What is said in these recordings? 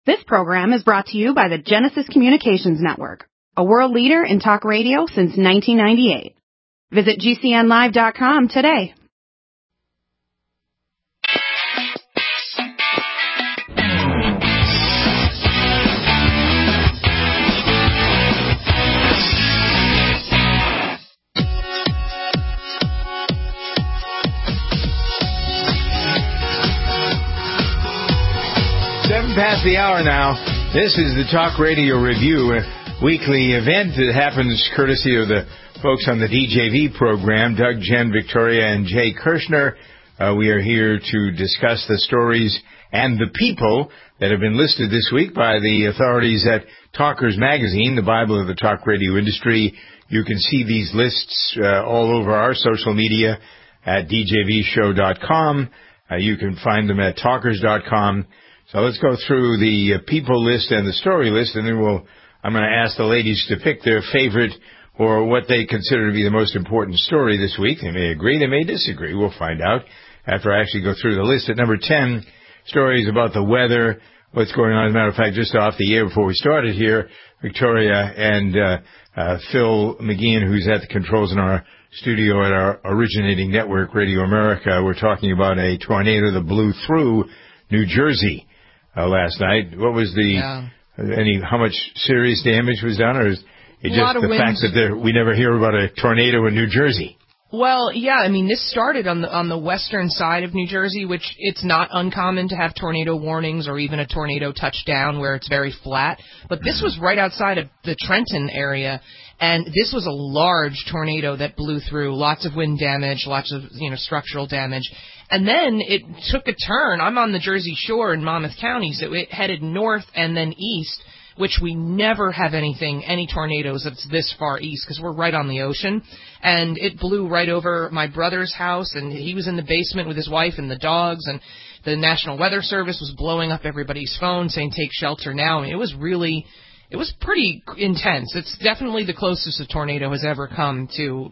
This program is brought to you by the Genesis Communications Network, a world leader in talk radio since 1998. Visit GCNlive.com today. Past the hour now. This is the Talk Radio Review, a weekly event that happens courtesy of the folks on the DJV program, Doug, Jen, Victoria, and Jay Kirshner. We are here to discuss the stories and the people that have been listed this week by the authorities at Talkers Magazine, the Bible of the talk radio industry. You can see these lists all over our social media at djvshow.com. You can find them at talkers.com. So let's go through the people list and the story list, and then I'm going to ask the ladies to pick their favorite or what they consider to be the most important story this week. They may agree, they may disagree. We'll find out after I actually go through the list. At number 10, stories about the weather, what's going on. As a matter of fact, just off the air before we started here, Victoria and Phil McGeehan, who's at the controls in our studio at our originating network, Radio America, we're talking about a tornado that blew through New Jersey last night. What was how much serious damage was done, or is it just the fact that we never hear about a tornado in New Jersey? Well, yeah, I mean, this started on the western side of New Jersey, which it's not uncommon to have tornado warnings or even a tornado touchdown where it's very flat. But this was right outside of the Trenton area, and this was a large tornado that blew through. Lots of wind damage, lots of structural damage. And then it took a turn. I'm on the Jersey Shore in Monmouth County, so it headed north and then east, which we never have any tornadoes that's this far east because we're right on the ocean. And it blew right over my brother's house, and he was in the basement with his wife and the dogs, and the National Weather Service was blowing up everybody's phone saying, take shelter now. I mean, it was pretty intense. It's definitely the closest a tornado has ever come to,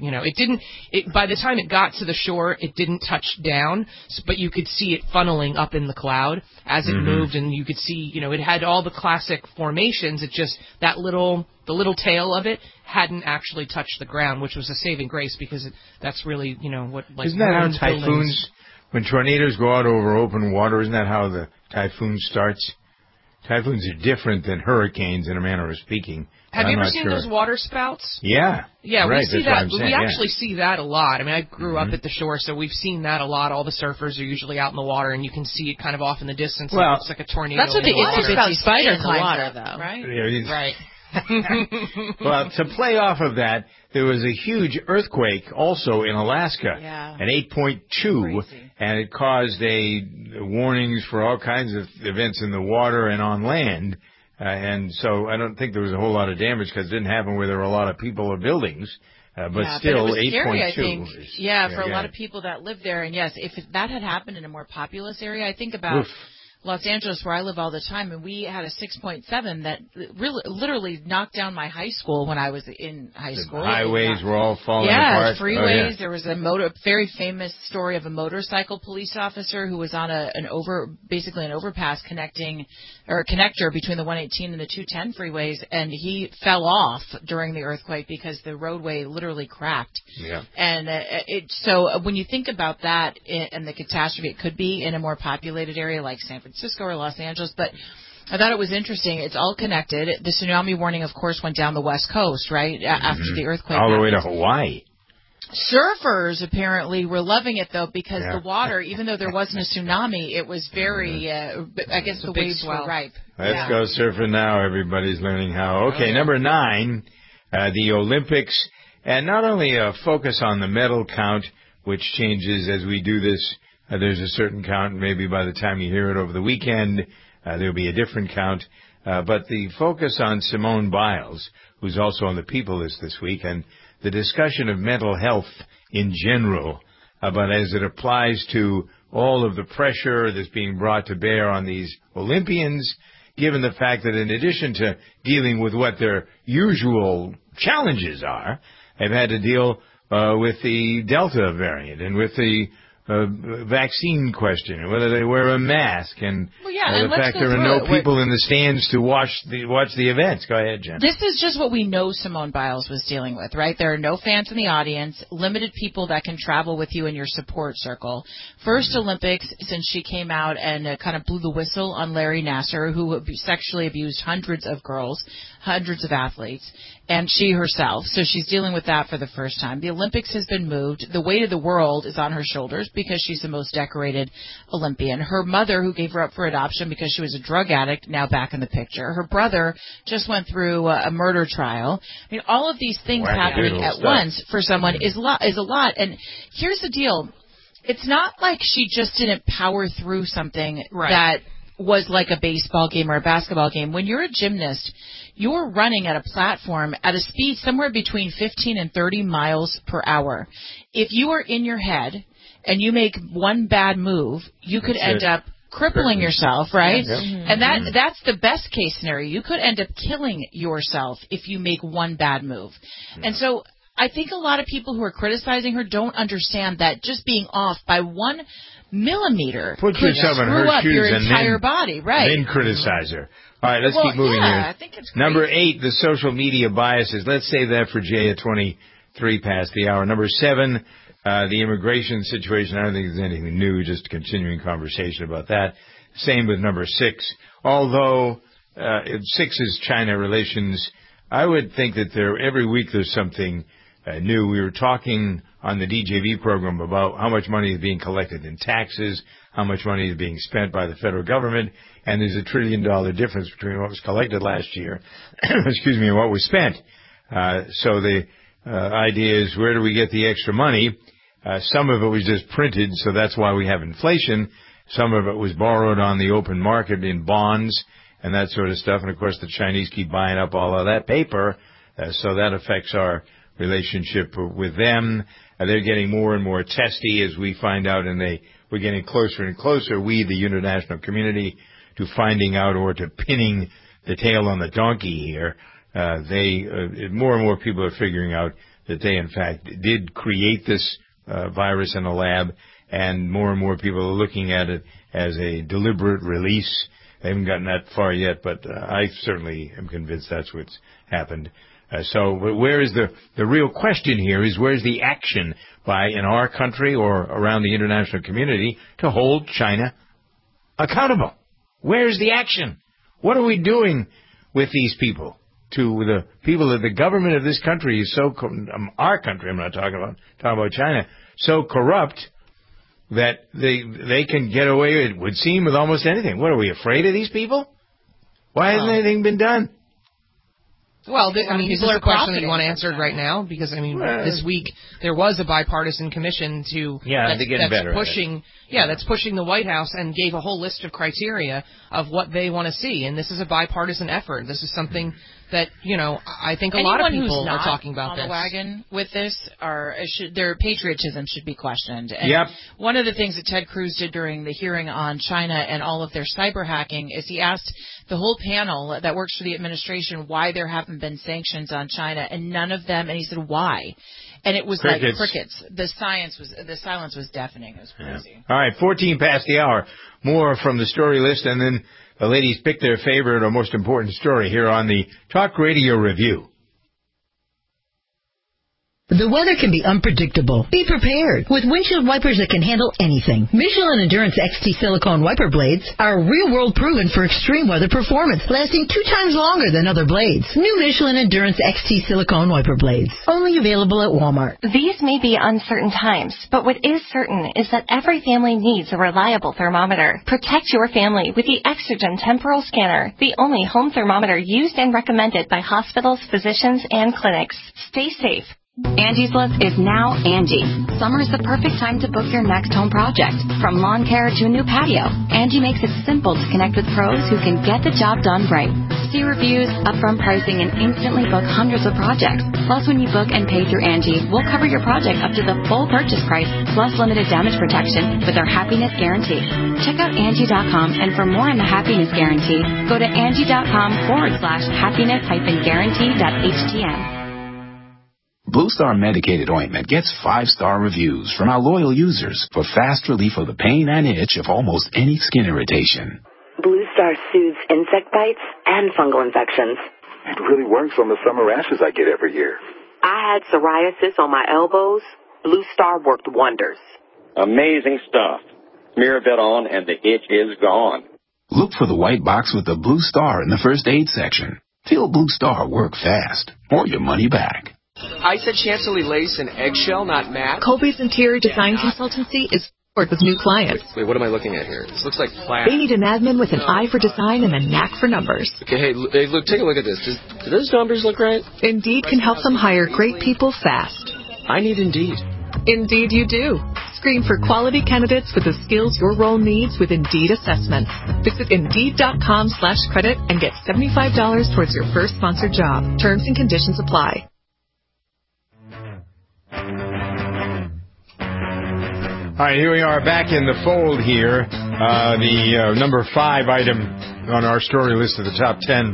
by the time it got to the shore, it didn't touch down, but you could see it funneling up in the cloud as it moved, and you could see, it had all the classic formations. It just, the little tail of it hadn't actually touched the ground, which was a saving grace because that's really, what, like, isn't that how typhoons, when tornadoes go out over open water, isn't that how the typhoon starts? Typhoons are different than hurricanes in a manner of speaking. Have you ever seen those water spouts? Yeah. Yeah, right, we see that. We actually see that a lot. I mean, I grew up at the shore, so we've seen that a lot. All the surfers are usually out in the water, and you can see it kind of off in the distance. Well, it looks like a tornado. That's what the itsy-bitsy spider climbs though, right? Yeah, right. Well, to play off of that, there was a huge earthquake also in Alaska, an 8.2, and it caused warnings for all kinds of events in the water and on land. And so I don't think there was a whole lot of damage because it didn't happen where there were a lot of people or buildings. But still, but it was 8.2. Scary, I think. For a lot of people that live there. And yes, if that had happened in a more populous area, I think about Los Angeles, where I live all the time, and we had a 6.7 that literally knocked down my high school when I was in high school. The highways were all falling apart. Freeways. There was a very famous story of a motorcycle police officer who was on an overpass connector between the 118 and the 210 freeways, and he fell off during the earthquake because the roadway literally cracked. Yeah. And so when you think about that and the catastrophe it could be in a more populated area like San Francisco or Los Angeles, but I thought it was interesting. It's all connected. The tsunami warning, of course, went down the West Coast, right, after the earthquake. All the way to Hawaii. Surfers apparently were loving it, though, because the water, even though there wasn't a tsunami, it was very, I guess the waves were ripe. Let's go surfing now. Everybody's learning how. Okay, number 9, the Olympics. And not only a focus on the medal count, which changes as we do this. There's a certain count. Maybe by the time you hear it over the weekend, there'll be a different count. But the focus on Simone Biles, who's also on the people list this week, and the discussion of mental health in general, but as it applies to all of the pressure that's being brought to bear on these Olympians, given the fact that in addition to dealing with what their usual challenges are, they've had to deal with the Delta variant and with the vaccine question, whether they wear a mask, and and the fact there are no people in the stands to watch the events. Go ahead, Jen. This is just what we know Simone Biles was dealing with, right? There are no fans in the audience, limited people that can travel with you in your support circle. First Olympics since she came out and kind of blew the whistle on Larry Nassar, who sexually abused hundreds of girls, hundreds of athletes, and she herself. So she's dealing with that for the first time. The Olympics has been moved. The weight of the world is on her shoulders because she's the most decorated Olympian. Her mother, who gave her up for adoption because she was a drug addict, now back in the picture. Her brother just went through a murder trial. I mean, all of these things happening at once for someone is a lot. And here's the deal. It's not like she just didn't power through something that was like a baseball game or a basketball game. When you're a gymnast, you're running at a platform at a speed somewhere between 15 and 30 miles per hour. If you are in your head and you make one bad move, you could end up crippling yourself, right? Yep. And that's the best case scenario. You could end up killing yourself if you make one bad move. Yeah. And so I think a lot of people who are criticizing her don't understand that just being off by 1 millimeter could screw up your entire body, right? And then criticize her. All right, let's keep moving here. I think it's Number 8, the social media biases. Let's save that for Jay at 23 past the hour. Number 7, the immigration situation. I don't think there's anything new, just continuing conversation about that. Same with number 6. Although 6 is China relations, I would think that every week there's something new. We were talking on the DJV program about how much money is being collected in taxes, how much money is being spent by the federal government, and there's $1 trillion difference between what was collected last year, and what was spent. So the idea is, where do we get the extra money? Some of it was just printed, so that's why we have inflation. Some of it was borrowed on the open market in bonds and that sort of stuff. And of course, the Chinese keep buying up all of that paper, so that affects our relationship with them. They're getting more and more testy as we find out, and we're getting closer and closer, we, the international community, to finding out or to pinning the tail on the donkey here. More and more people are figuring out that they, in fact, did create this virus in a lab, and more people are looking at it as a deliberate release. They haven't gotten that far yet, but I certainly am convinced that's what's happened. So where is the real question here is, where's the action in our country or around the international community to hold China accountable? Where's the action? What are we doing with these people? To the people that the government of this country is so, our country, I'm not talking about China, so corrupt that they can get away, it would seem, with almost anything. What, are we afraid of these people? Why hasn't anything been done? Well, is this a question that you want answered right now? Because, this week there was a bipartisan commission that's pushing the White House and gave a whole list of criteria of what they want to see. And this is a bipartisan effort. This is something that, I think a lot of people are talking about this. Anyone who's not on the wagon with this, their patriotism should be questioned. And yep. One of the things that Ted Cruz did during the hearing on China and all of their cyber hacking is he asked the whole panel that works for the administration why there haven't been sanctions on China, and none of them, and he said, why? And it was crickets. Like crickets. The silence was deafening. It was crazy. Yeah. All right, 14 past the hour. More from the story list, and then the ladies pick their favorite or most important story here on the Talk Radio Review. The weather can be unpredictable. Be prepared with windshield wipers that can handle anything. Michelin Endurance XT silicone wiper blades are real-world proven for extreme weather performance, lasting 2 times longer than other blades. New Michelin Endurance XT silicone wiper blades, only available at Walmart. These may be uncertain times, but what is certain is that every family needs a reliable thermometer. Protect your family with the Exergen Temporal Scanner, the only home thermometer used and recommended by hospitals, physicians, and clinics. Stay safe. Angie's List is now Angie. Summer is the perfect time to book your next home project. From lawn care to a new patio, Angie makes it simple to connect with pros who can get the job done right. See reviews, upfront pricing, and instantly book hundreds of projects. Plus, when you book and pay through Angie, we'll cover your project up to the full purchase price, plus limited damage protection with our Happiness Guarantee. Check out Angie.com, and for more on the Happiness Guarantee, go to Angie.com/happiness-guarantee.htm. Blue Star medicated ointment gets 5-star reviews from our loyal users for fast relief of the pain and itch of almost any skin irritation. Blue Star soothes insect bites and fungal infections. It really works on the summer rashes I get every year. I had psoriasis on my elbows. Blue Star worked wonders. Amazing stuff. Smear a bit on and the itch is gone. Look for the white box with the Blue Star in the first aid section. Feel Blue Star work fast or your money back. I said chantilly lace and eggshell, not matte. Colby's Interior Design Consultancy is work with new clients. Wait, what am I looking at here? This looks like plastic. They need an admin with an eye for design and a knack for numbers. Okay, hey, look, take a look at this. Do those numbers look right? Indeed can help them hire great people fast. I need Indeed. Indeed you do. Screen for quality candidates with the skills your role needs with Indeed assessments. Visit Indeed.com/credit and get $75 towards your first sponsored job. Terms and conditions apply. All right, here we are back in the fold here. The number 5 item on our story list of the top 10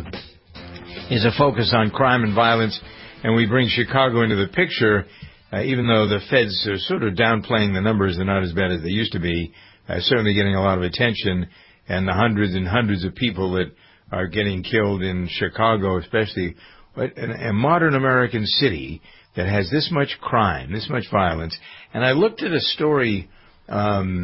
is a focus on crime and violence, and we bring Chicago into the picture. Even though the feds are sort of downplaying the numbers, they're not as bad as they used to be, certainly getting a lot of attention, and the hundreds and hundreds of people that are getting killed in Chicago, especially a modern American city that has this much crime, this much violence. And I looked at a story, the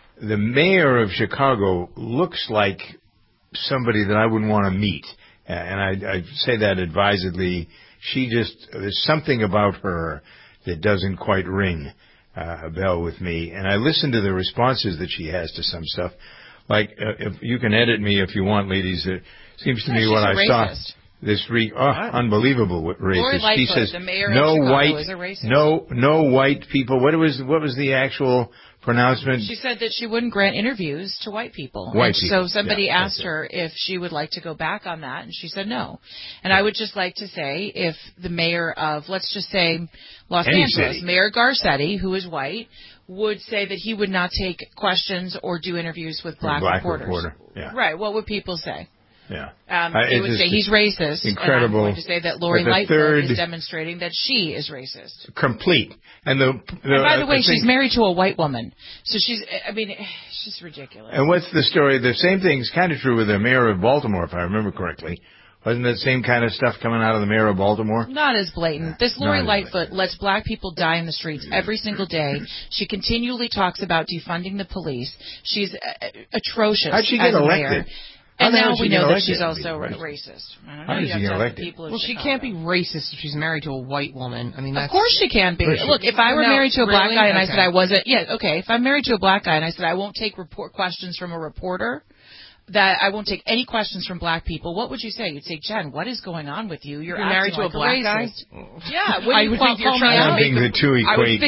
mayor of Chicago looks like somebody that I wouldn't want to meet, and I say that advisedly. There's something about her that doesn't quite ring a bell with me. And I listened to the responses that she has to some stuff. Like, if you can edit me if you want, ladies. It seems to me what I saw this unbelievable racist. She says the mayor of Chicago is a racist. No white people. What was the actual pronouncement? She said that she wouldn't grant interviews to white people. So somebody asked her if she would like to go back on that, and she said no. And I would just like to say, if the mayor of, let's just say, Los Angeles, Mayor Garcetti, who is white, would say that he would not take questions or do interviews with black reporters. Yeah. Right. What would people say? Yeah. They would say he's racist. Incredible. And I'm going to say that Lori Lightfoot is demonstrating that she is racist. Complete. And by the way, she's married to a white woman. So it's just ridiculous. And what's the story? The same thing's kind of true with the mayor of Baltimore, if I remember correctly. Wasn't that same kind of stuff coming out of the mayor of Baltimore? Not as blatant. This Lori Lightfoot lets black people die in the streets every single day. She continually talks about defunding the police. She's atrocious. How'd she get elected? Mayor. And now we know that she's also racist. How did she get elected? Well, she can't be racist if she's married to a white woman. I mean, of course she can be. Look, if I were married to a black guy and I said I wasn't, if I'm married to a black guy and I said I won't take questions from a reporter, that I won't take any questions from black people, what would you say? You'd say, Jen, what is going on with you? You're married to a black guy? Yeah, I would think you're trying to make the two equate.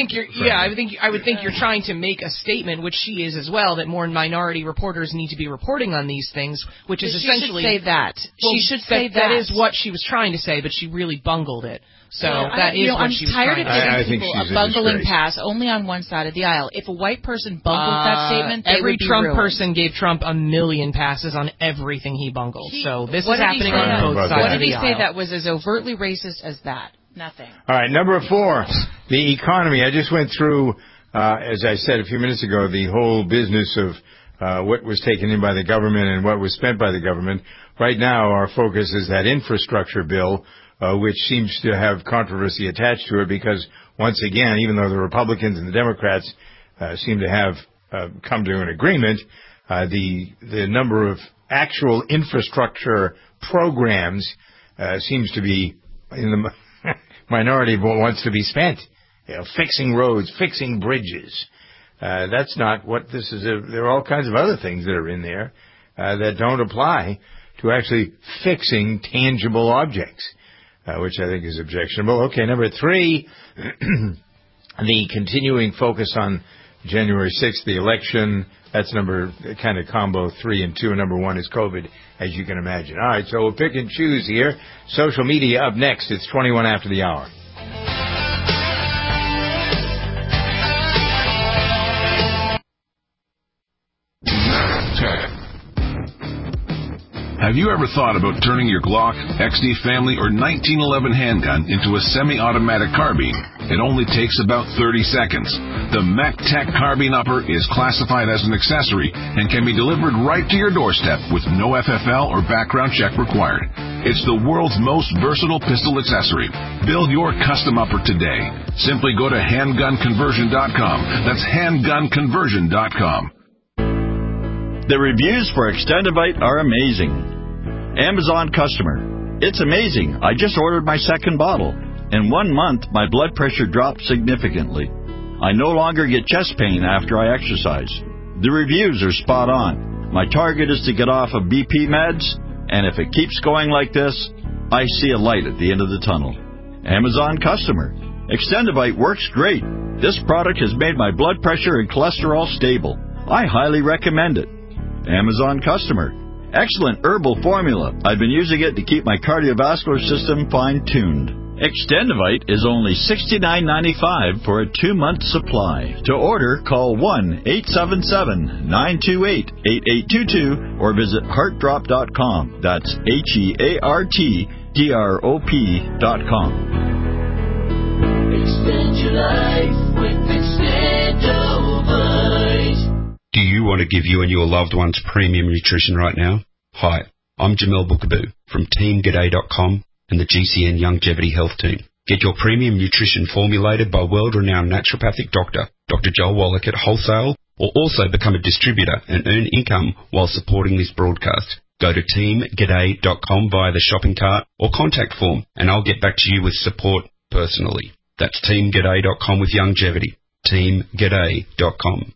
I would think you're trying to make a statement, which she is as well, that more minority reporters need to be reporting on these things, which is essentially. She should say that. Well, she should say that. That is what she was trying to say, but she really bungled it. So that is what she was trying to say. I'm tired of giving people a bungling pass only on one side of the aisle. If a white person bungled that statement, they would be Trump ruined. person gave Trump a million passes on everything he bungled. So this is happening on both sides of the aisle. What did he say that was as overtly racist as that? Nothing. All right, number 4, the economy. I just went through, as I said a few minutes ago, the whole business of what was taken in by the government and what was spent by the government. Right now, our focus is that infrastructure bill, which seems to have controversy attached to it because, once again, even though the Republicans and the Democrats seem to have come to an agreement, the number of actual infrastructure programs seems to be in the minority of what wants to be spent. Fixing roads, fixing bridges. That's not what this is. There are all kinds of other things that are in there that don't apply to actually fixing tangible objects. Which I think is objectionable. Okay, number 3, the continuing focus on January 6th, the election. That's kind of combo 3 and 2. And number 1 is COVID, as you can imagine. All right, so we'll pick and choose here. Social media up next. It's 21 after the hour. Have you ever thought about turning your Glock, XD Family, or 1911 handgun into a semi-automatic carbine? It only takes about 30 seconds. The MacTech Carbine Upper is classified as an accessory and can be delivered right to your doorstep with no FFL or background check required. It's the world's most versatile pistol accessory. Build your custom upper today. Simply go to handgunconversion.com. That's handgunconversion.com. The reviews for Extendivite are amazing. Amazon customer. It's amazing. I just ordered my second bottle. In 1 month, my blood pressure dropped significantly. I no longer get chest pain after I exercise. The reviews are spot on. My target is to get off of BP meds, and if it keeps going like this, I see a light at the end of the tunnel. Amazon customer. Extendivite works great. This product has made my blood pressure and cholesterol stable. I highly recommend it. Amazon customer. Excellent herbal formula. I've been using it to keep my cardiovascular system fine-tuned. Extendivite is only $69.95 for a 2-month supply. To order, call 1-877-928-8822 or visit heartdrop.com. That's HEARTDROP.com. Extend your life with Extendivite. Do you want to give you and your loved ones premium nutrition right now? Hi, I'm Jamel Bookaboo from TeamGaday.com and the GCN Longevity Health Team. Get your premium nutrition formulated by world-renowned naturopathic doctor, Dr. Joel Wallach at wholesale, or also become a distributor and earn income while supporting this broadcast. Go to TeamGaday.com via the shopping cart or contact form, and I'll get back to you with support personally. That's TeamGaday.com with longevity. TeamGaday.com.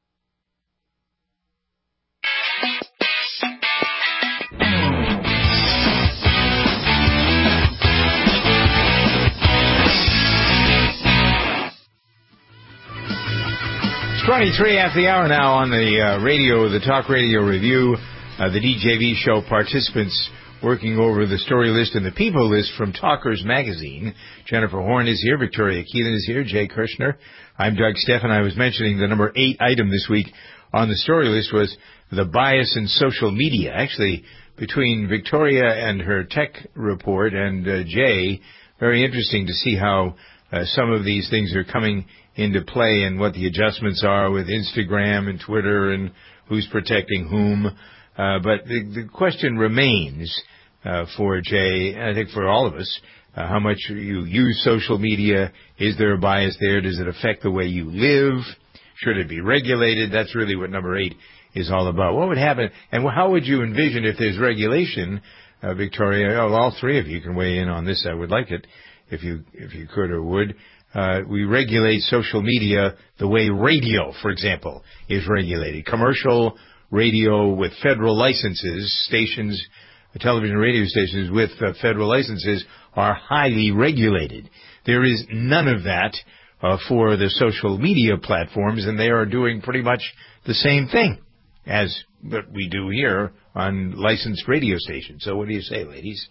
It's 23 after the hour now on the radio, the Talk Radio Review, the DJV show. Participants working over the story list and the people list from Talkers Magazine. Jennifer Horn is here. Victoria Keelan is here. Jay Kirshner. I'm Doug Stephan. I was mentioning the number 8 item this week on the story list was the bias in social media. Actually, between Victoria and her tech report and Jay, very interesting to see how some of these things are coming into play and what the adjustments are with Instagram and Twitter and who's protecting whom. But the question remains for Jay, and I think for all of us, how much you use social media. Is there a bias there? Does it affect the way you live? Should it be regulated? That's really what number 8 is all about. What would happen, and how would you envision if there's regulation, Victoria? Oh, all three of you can weigh in on this. I would like it if you could or would. We regulate social media the way radio, for example, is regulated. Commercial radio with federal licenses, stations, television and radio stations with federal licenses are highly regulated. There is none of that for the social media platforms, and they are doing pretty much the same thing as what we do here on licensed radio stations. So what do you say, ladies?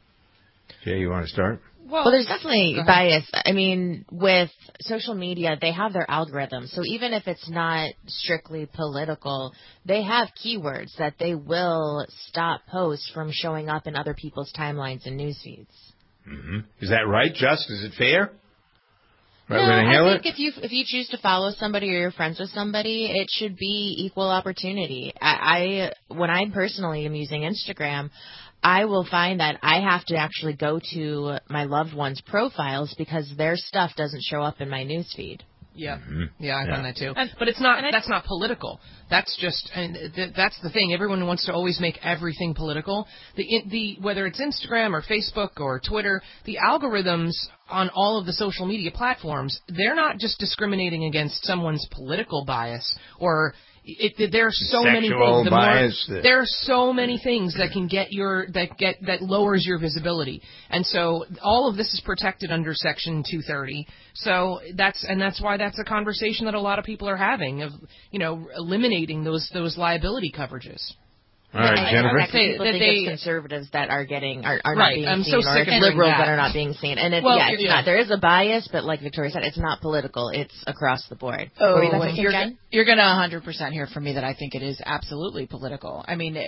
Jay, you want to start? Well, there's definitely bias. I mean, with social media, they have their algorithms. So even if it's not strictly political, they have keywords that they will stop posts from showing up in other people's timelines and news feeds. Mm-hmm. Is that right, Just? Is it fair? Right, no, I think if you choose to follow somebody or you're friends with somebody, it should be equal opportunity. When I personally am using Instagram, I will find that I have to actually go to my loved ones' profiles because their stuff doesn't show up in my newsfeed. Yeah, I find that too. But it's not. That's not political. That's just. That's the thing. Everyone wants to always make everything political. Whether it's Instagram or Facebook or Twitter, the algorithms on all of the social media platforms, they're not just discriminating against someone's political bias or. There are so many things. There are so many things that can that lowers your visibility, and so all of this is protected under Section 230. So that's why that's a conversation that a lot of people are having of eliminating those liability coverages. All right, Jennifer. People think it's conservatives that are not right. being I'm seen, so or sick it's of liberals that are not being seen. And it's not. There is a bias, but like Victoria said, it's not political. It's across the board. Oh, you're going to 100% hear from me that I think it is absolutely political. I mean,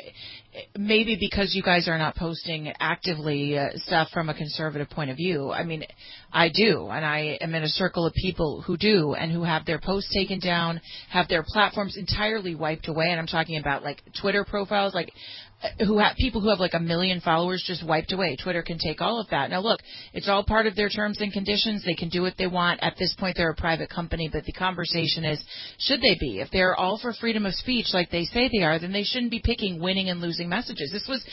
maybe because you guys are not posting actively stuff from a conservative point of view. I mean, I do, and I am in a circle of people who do, and who have their posts taken down, have their platforms entirely wiped away, and I'm talking about like Twitter profiles, like people who have like 1 million followers just wiped away. Twitter can take all of that. Now look, it's all part of their terms and conditions. They can do what they want. At this point, they're a private company, but the conversation is, should they be? If they're all for freedom of speech like they say they are, then they shouldn't be picking winning and losing messages. This was,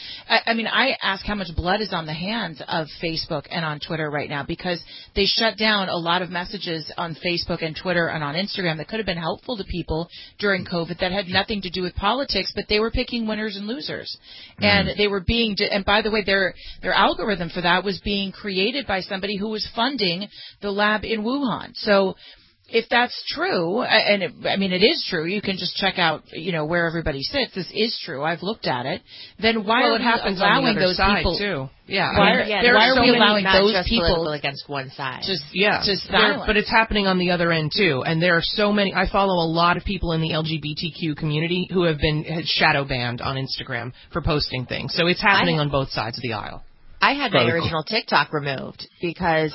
I ask how much blood is on the hands of Facebook and on Twitter right now, because they shut down a lot of messages on Facebook and Twitter and on Instagram that could have been helpful to people during COVID that had nothing to do with politics, but they were picking winners and losers. And they were and by the way, their algorithm for that was being created by somebody who was funding the lab in Wuhan. So if that's true, and it is true, you can just check out, where everybody sits. This is true. I've looked at it. Then why are we allowing those people too? Yeah. Why are we allowing those people against one side? To silence? But it's happening on the other end too. And there are so many. I follow a lot of people in the LGBTQ community who have been shadow banned on Instagram for posting things. So it's happening on both sides of the aisle. I had my original TikTok removed because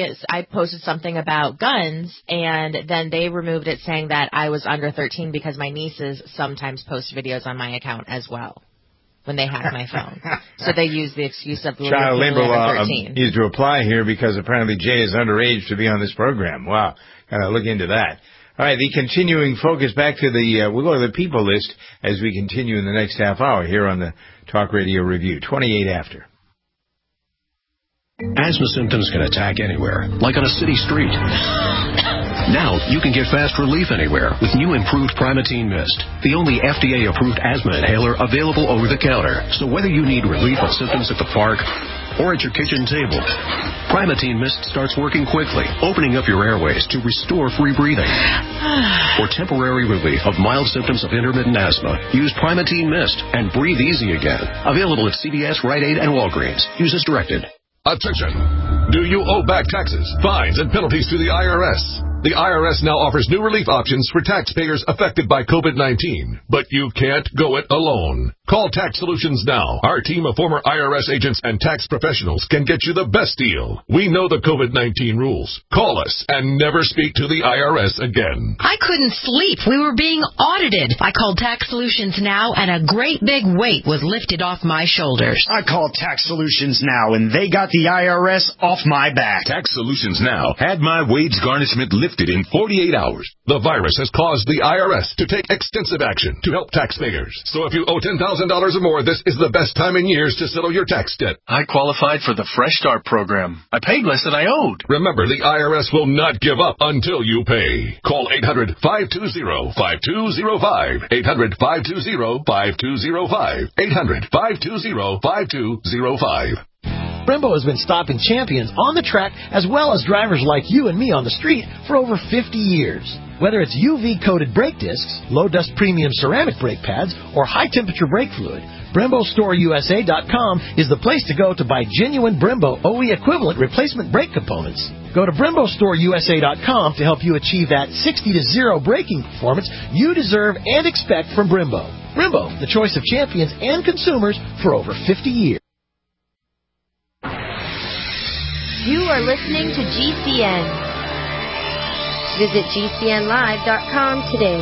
I posted something about guns, and then they removed it saying that I was under 13 because my nieces sometimes post videos on my account as well when they hack my phone. So they use the excuse of Child labor law needs to apply here because apparently Jay is underage to be on this program. Wow. Gotta look into that. All right, the continuing focus back to we'll go to the people list as we continue in the next half hour here on the Talk Radio Review, 28 after. Asthma symptoms can attack anywhere, like on a city street. Now, you can get fast relief anywhere with new improved Primatene Mist, the only FDA-approved asthma inhaler available over the counter. So whether you need relief of symptoms at the park or at your kitchen table, Primatene Mist starts working quickly, opening up your airways to restore free breathing. For temporary relief of mild symptoms of intermittent asthma, use Primatene Mist and breathe easy again. Available at CVS, Rite Aid, and Walgreens. Use as directed. Attention! Do you owe back taxes, fines, and penalties to the IRS? The IRS now offers new relief options for taxpayers affected by COVID-19, but you can't go it alone. Call Tax Solutions now. Our team of former IRS agents and tax professionals can get you the best deal. We know the COVID-19 rules. Call us and never speak to the IRS again. I couldn't sleep. We were being audited. I called Tax Solutions now, and a great big weight was lifted off my shoulders. I called Tax Solutions now, and they got the IRS off my back. Tax Solutions now had my wage garnishment lifted in 48 hours. The virus has caused the IRS to take extensive action to help taxpayers. So if you owe $10,000 or more, this is the best time in years to settle your tax debt. I qualified for the Fresh Start program. I paid less than I owed. Remember, the IRS will not give up until you pay. Call 800-520-5205. 800-520-5205. 800-520-5205. Brembo has been stopping champions on the track as well as drivers like you and me on the street for over 50 years. Whether it's UV-coated brake discs, low-dust premium ceramic brake pads, or high-temperature brake fluid, BremboStoreUSA.com is the place to go to buy genuine Brembo OE equivalent replacement brake components. Go to BremboStoreUSA.com to help you achieve that 60-0 braking performance you deserve and expect from Brembo. Brembo, the choice of champions and consumers for over 50 years. You are listening to GCN. Visit GCNlive.com today.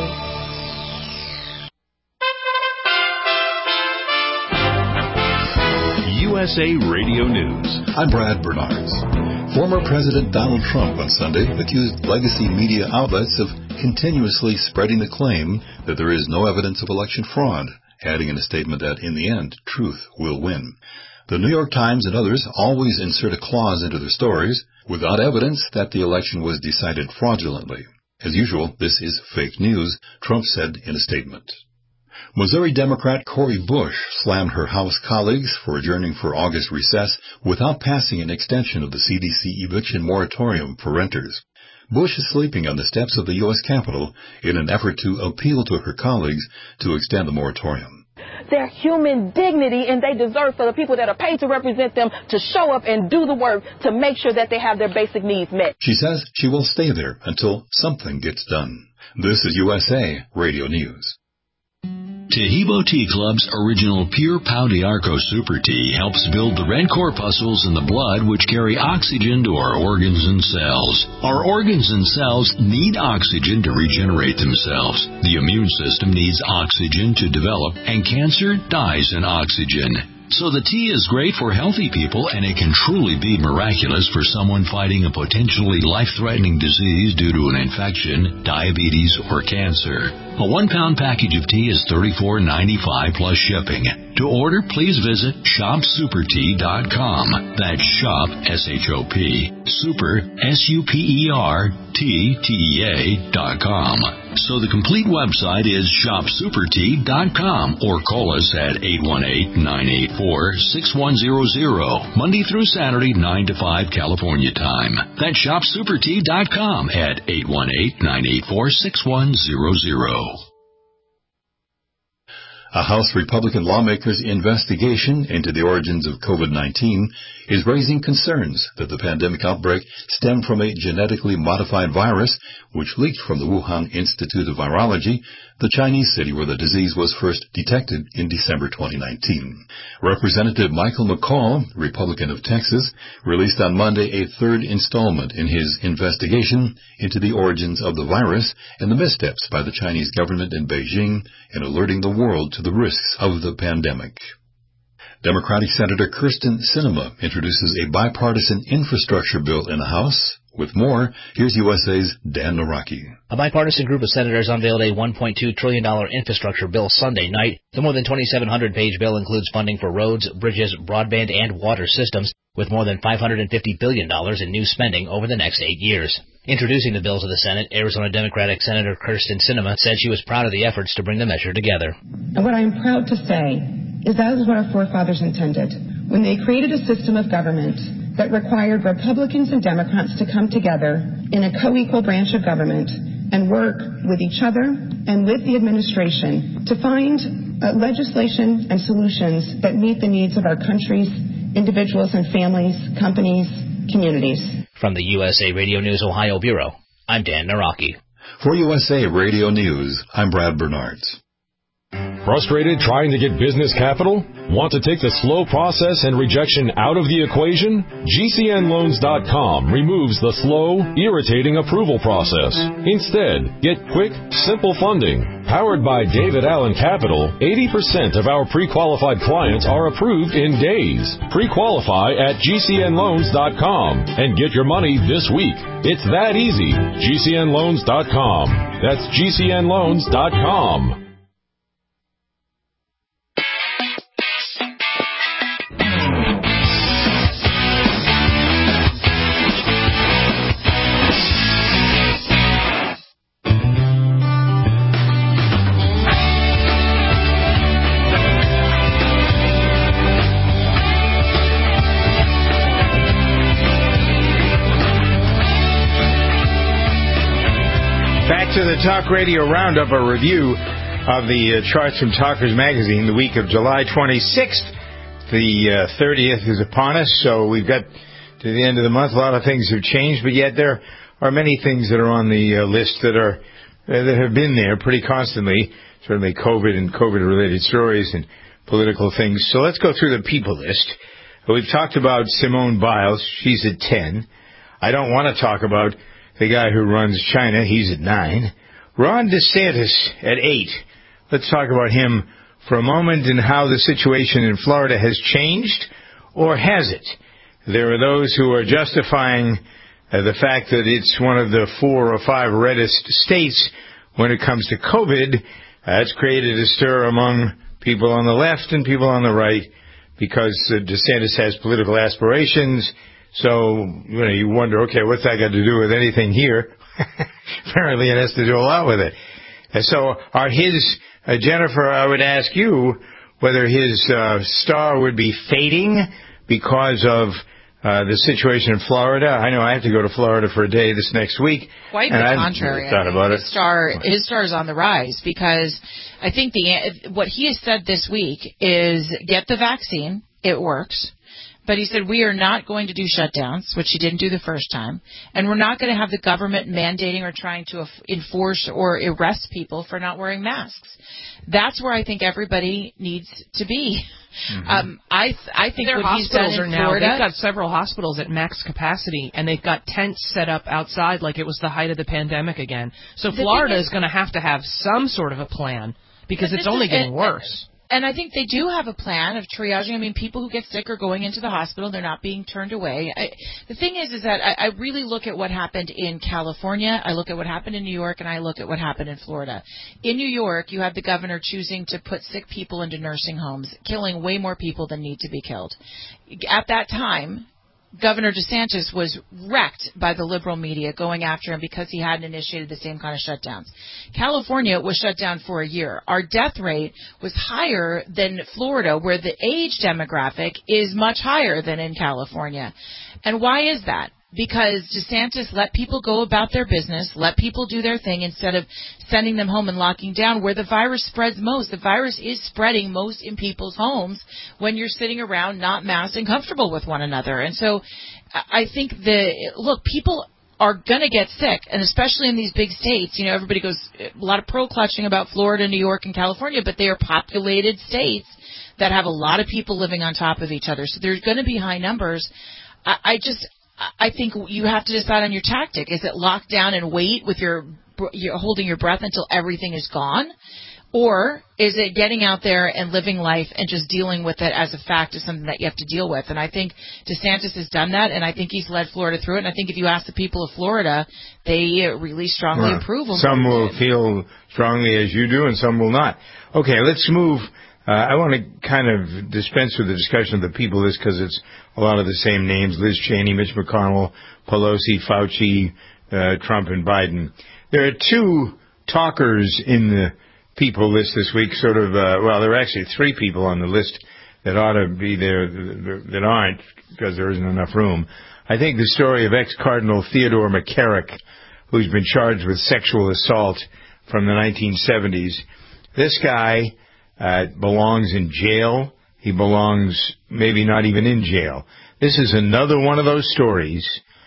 USA Radio News. I'm Brad Bernards. Former President Donald Trump on Sunday accused legacy media outlets of continuously spreading the claim that there is no evidence of election fraud, adding in a statement that, in the end, truth will win. The New York Times and others always insert a clause into their stories without evidence that the election was decided fraudulently. As usual, this is fake news, Trump said in a statement. Missouri Democrat Cori Bush slammed her House colleagues for adjourning for August recess without passing an extension of the CDC eviction moratorium for renters. Bush is sleeping on the steps of the U.S. Capitol in an effort to appeal to her colleagues to extend the moratorium. their human dignity, and they deserve for the people that are paid to represent them to show up and do the work to make sure that they have their basic needs met. She says she will stay there until something gets done. This is USA Radio News. Tahibo Tea Club's original Pure Pau d'Arco Super Tea helps build the red corpuscles in the blood which carry oxygen to our organs and cells. Our organs and cells need oxygen to regenerate themselves. The immune system needs oxygen to develop, and cancer dies in oxygen. So the tea is great for healthy people, and it can truly be miraculous for someone fighting a potentially life-threatening disease due to an infection, diabetes, or cancer. A 1-pound package of tea is $34.95 plus shipping. To order, please visit shopsupertea.com. That's shop, S-H-O-P, super, S-U-P-E-R-T-T-E-A.com. So the complete website is shopsupertea.com, or call us at 818-984-6100, Monday through Saturday, 9 to 5 California time. That's shopsupertea.com at 818-984-6100. A House Republican lawmaker's investigation into the origins of COVID-19 is raising concerns that the pandemic outbreak stemmed from a genetically modified virus which leaked from the Wuhan Institute of Virology, the Chinese city where the disease was first detected in December 2019. Representative Michael McCall, Republican of Texas, released on Monday a third installment in his investigation into the origins of the virus and the missteps by the Chinese government in Beijing in alerting the world to the risks of the pandemic. Democratic Senator Kyrsten Sinema introduces a bipartisan infrastructure bill in the House. With more, here's USA's Dan Naraki. A bipartisan group of senators unveiled a $1.2 trillion infrastructure bill Sunday night. The more than 2,700-page bill includes funding for roads, bridges, broadband, and water systems, with more than $550 billion in new spending over the next 8 years. Introducing the bill to the Senate, Arizona Democratic Senator Kyrsten Sinema said she was proud of the efforts to bring the measure together. And what I am proud to say is that is what our forefathers intended when they created a system of government that required Republicans and Democrats to come together in a co-equal branch of government and work with each other and with the administration to find legislation and solutions that meet the needs of our country's individuals and families, companies, communities. From the USA Radio News Ohio Bureau, I'm Dan Naraki. For USA Radio News, I'm Brad Bernards. Frustrated trying to get business capital? Want to take the slow process and rejection out of the equation? GCNloans.com removes the slow, irritating approval process. Instead, get quick, simple funding. Powered by David Allen Capital, 80% of our pre-qualified clients are approved in days. Pre-qualify at GCNloans.com and get your money this week. It's that easy. GCNloans.com. That's GCNloans.com. To the Talk Radio Roundup, a review of the charts from Talkers Magazine, the week of July 26th. The 30th is upon us, so we've got to the end of the month. A lot of things have changed, but yet there are many things that are on the list that have been there pretty constantly, certainly COVID and COVID-related stories and political things. So let's go through the people list. We've talked about Simone Biles. She's at 10. I don't want to talk about the guy who runs China. He's at 9. Ron DeSantis at 8. Let's talk about him for a moment and how the situation in Florida has changed, or has it? There are those who are justifying the fact that it's one of the 4 or 5 reddest states when it comes to COVID. It's created a stir among people on the left and people on the right because DeSantis has political aspirations. So, you wonder, okay, what's that got to do with anything here? Apparently it has to do a lot with it. And so are Jennifer, I would ask you whether his star would be fading because of the situation in Florida. I know I have to go to Florida for a day this next week. Quite the contrary. Thought about it. His star is on the rise because I think what he has said this week is get the vaccine. It works. But he said, we are not going to do shutdowns, which he didn't do the first time, and we're not going to have the government mandating or trying to enforce or arrest people for not wearing masks. That's where I think everybody needs to be. Mm-hmm. I think their what he's done hospitals in are now, Florida, they've got several hospitals at max capacity, and they've got tents set up outside like it was the height of the pandemic again. So Florida is going to have some sort of a plan because it's only getting worse. And I think they do have a plan of triaging. I mean, people who get sick are going into the hospital. They're not being turned away. The thing is that I really look at what happened in California. I look at what happened in New York, and I look at what happened in Florida. In New York, you have the governor choosing to put sick people into nursing homes, killing way more people than need to be killed. At that time, Governor DeSantis was wrecked by the liberal media going after him because he hadn't initiated the same kind of shutdowns. California was shut down for a year. Our death rate was higher than Florida, where the age demographic is much higher than in California. And why is that? Because DeSantis let people go about their business, let people do their thing instead of sending them home and locking down where the virus spreads most. The virus is spreading most in people's homes when you're sitting around not masked and comfortable with one another. And so I think people are going to get sick, and especially in these big states. You know, everybody goes a lot of pro-clutching about Florida, New York, and California, but they are populated states that have a lot of people living on top of each other. So there's going to be high numbers. I think you have to decide on your tactic. Is it lock down and wait with you're holding your breath until everything is gone? Or is it getting out there and living life and just dealing with it as a fact as something that you have to deal with? And I think DeSantis has done that, and I think he's led Florida through it. And I think if you ask the people of Florida, they really strongly approve of Some will feel strongly as you do, and some will not. Okay, let's move. I want to kind of dispense with the discussion of the people list because it's a lot of the same names: Liz Cheney, Mitch McConnell, Pelosi, Fauci, Trump, and Biden. There are two talkers in the people list this week. There are actually three people on the list that ought to be there that aren't because there isn't enough room. I think the story of ex-Cardinal Theodore McCarrick, who's been charged with sexual assault from the 1970s. This guy belongs in jail. He belongs maybe not even in jail. This is another one of those stories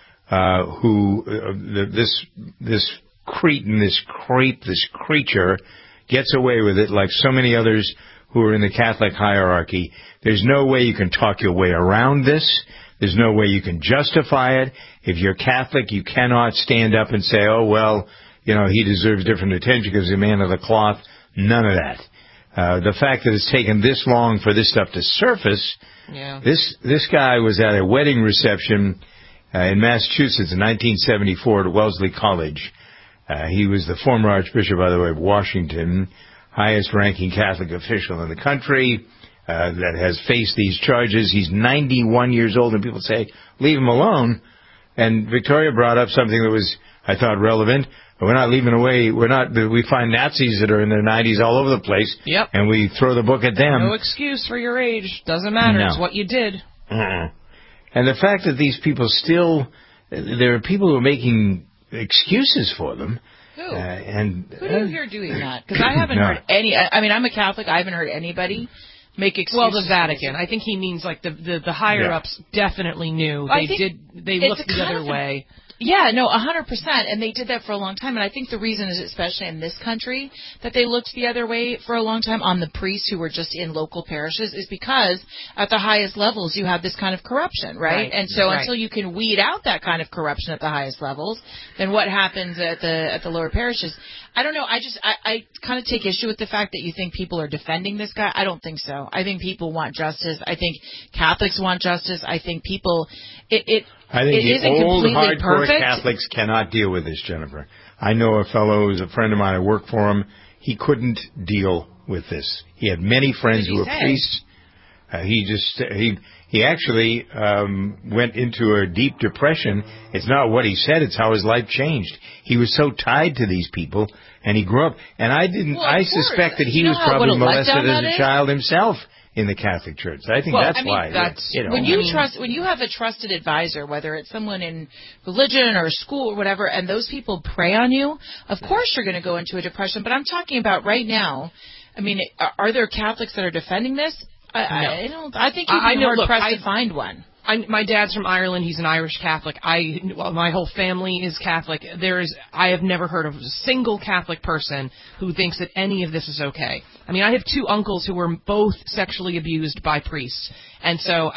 this cretin, this creep, this creature gets away with it like so many others who are in the Catholic hierarchy. There's no way you can talk your way around this. There's no way you can justify it. If you're Catholic, you cannot stand up and say, oh, well, he deserves different attention because he's a man of the cloth. None of that. The fact that it's taken this long for this stuff to surface, this guy was at a wedding reception in Massachusetts in 1974 at Wellesley College. He was the former Archbishop, by the way, of Washington, highest-ranking Catholic official in the country that has faced these charges. He's 91 years old, and people say, leave him alone. And Victoria brought up something that was, I thought, relevant. We're not leaving away. We find Nazis that are in their 90s all over the place, and we throw the book at them. No excuse for your age. Doesn't matter. No. It's what you did. And the fact that these people there are people who are making excuses for them. Who? Who do you hear doing that? Because I haven't heard any. I mean, I'm a Catholic. I haven't heard anybody make excuses. Well, the Vatican. I think he means like the higher ups definitely knew. They looked the other way. Yeah, no, 100%, and they did that for a long time, and I think the reason is, especially in this country, that they looked the other way for a long time on the priests who were just in local parishes is because at the highest levels you have this kind of corruption, right? And so until you can weed out that kind of corruption at the highest levels, then what happens at the lower parishes? I don't know. I kind of take issue with the fact that you think people are defending this guy. I don't think so. I think people want justice. I think Catholics want justice. I think people. I think the old hardcore perfect. Catholics cannot deal with this, Jennifer. I know a fellow who's a friend of mine. I work for him. He couldn't deal with this. He had many friends who were priests. He actually went into a deep depression. It's not what he said; it's how his life changed. He was so tied to these people, and he grew up. And I suspect that he was probably molested as a child himself in the Catholic Church. I think that's why. When you have a trusted advisor, whether it's someone in religion or school or whatever, and those people prey on you, of course you're going to go into a depression. But I'm talking about right now. I mean, are there Catholics that are defending this? I don't. I think you'd be hard-pressed to find one. My dad's from Ireland. He's an Irish Catholic. My whole family is Catholic. I have never heard of a single Catholic person who thinks that any of this is okay. I mean, I have two uncles who were both sexually abused by priests, and so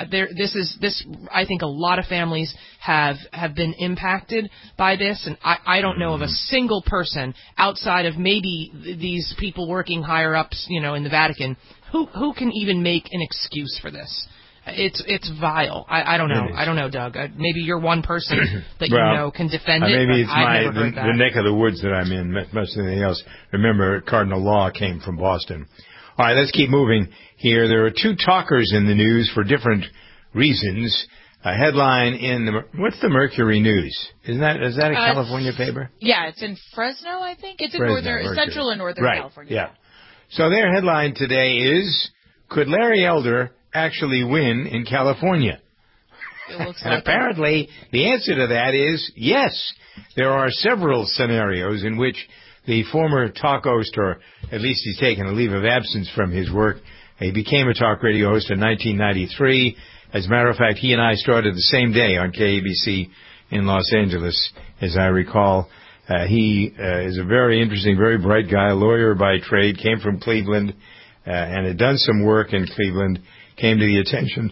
I think a lot of families have been impacted by this, and I don't know of a single person outside of maybe these people working higher ups, in the Vatican, who can even make an excuse for this. It's vile. I don't know. I don't know, Doug. Maybe you're one person that can defend it. Maybe it's I've never heard the neck of the woods that I'm in, much than anything else. Remember, Cardinal Law came from Boston. All right, let's keep moving here. There are two talkers in the news for different reasons. A headline in what's the Mercury News? Is that a California paper? Yeah, it's in Fresno, I think. It's in Central and Northern California. Yeah. So their headline today is, could Larry Elder actually win in California? And apparently the answer to that is yes. There are several scenarios in which the former talk host, or at least he's taken a leave of absence from his work. He became a talk radio host in 1993. As a matter of fact, he and I started the same day on KABC in Los Angeles, as I recall. He is a very interesting, very bright guy, a lawyer by trade, came from Cleveland, and had done some work in Cleveland. Came to the attention,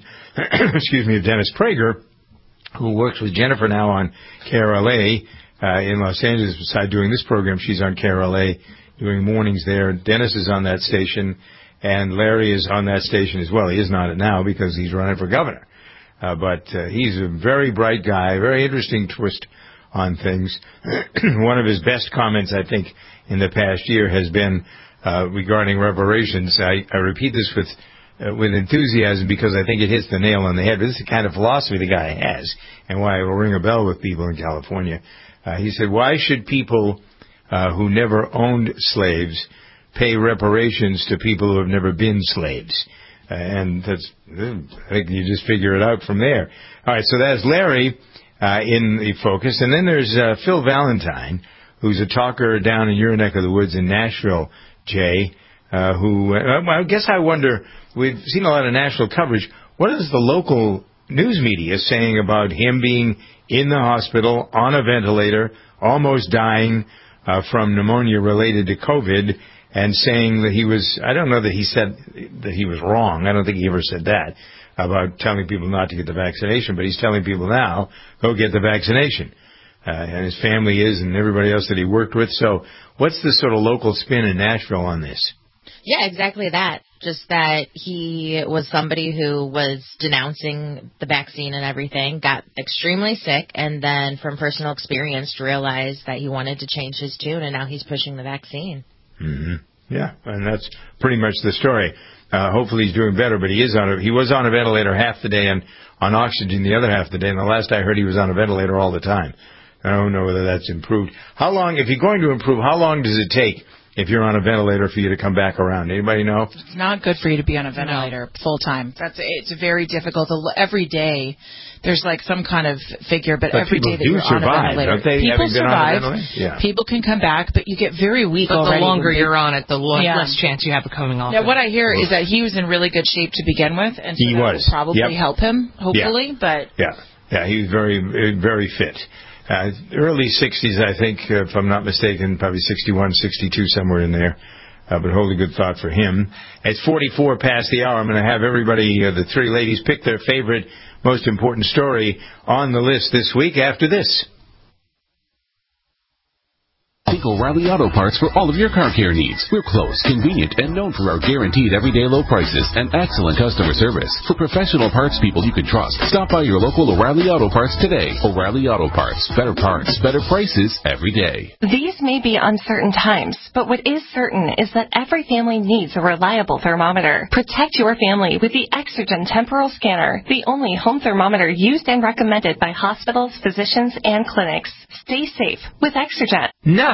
of Dennis Prager, who works with Jennifer now on KRLA in Los Angeles. Besides doing this program, she's on KRLA doing mornings there. Dennis is on that station, and Larry is on that station as well. He is not now because he's running for governor. But he's a very bright guy, very interesting twist on things. One of his best comments, I think, in the past year has been regarding reparations. I repeat this with enthusiasm because I think it hits the nail on the head. But this is the kind of philosophy the guy has and why it will ring a bell with people in California. He said, why should people who never owned slaves pay reparations to people who have never been slaves? And I think you just figure it out from there. All right, so that's Larry in the focus. And then there's Phil Valentine, who's a talker down in your neck of the woods in Nashville, Jay, who I guess I wonder, we've seen a lot of national coverage. What is the local news media saying about him being in the hospital on a ventilator, almost dying from pneumonia related to COVID, and saying that he was, I don't know that he said that he was wrong. I don't think he ever said that about telling people not to get the vaccination, but he's telling people now, go get the vaccination. And his family is, and everybody else that he worked with. So what's the sort of local spin in Nashville on this? Yeah, exactly that. Just that he was somebody who was denouncing the vaccine and everything, got extremely sick, and then from personal experience realized that he wanted to change his tune, and now he's pushing the vaccine. Mm-hmm. Yeah, and that's pretty much the story. Hopefully he's doing better, but he was on a ventilator half the day and on oxygen the other half the day, and the last I heard he was on a ventilator all the time. I don't know whether that's improved. How long, if you're going to improve, how long does it take if you're on a ventilator for you to come back around? Anybody know? It's not good for you to be on a ventilator full time. It's very difficult. Every day there's like some kind of figure, but every day that you're on a ventilator, don't they? People survive. Yeah. People can come back, but you get very weak already. The longer you're on it, the less chance you have of coming off. Now, what I hear is that he was in really good shape to begin with, and so that will probably help him, hopefully. But he was very, very fit. Early 60s, I think, if I'm not mistaken, probably 61, 62, somewhere in there. But hold a good thought for him. It's 44 past the hour. I'm going to have everybody, the three ladies, pick their favorite, most important story on the list this week after this. Think O'Reilly Auto Parts for all of your car care needs. We're close, convenient, and known for our guaranteed everyday low prices and excellent customer service. For professional parts people you can trust, stop by your local O'Reilly Auto Parts today. O'Reilly Auto Parts. Better parts, better prices every day. These may be uncertain times, but what is certain is that every family needs a reliable thermometer. Protect your family with the Exergen Temporal Scanner, the only home thermometer used and recommended by hospitals, physicians, and clinics. Stay safe with Exergen. Enough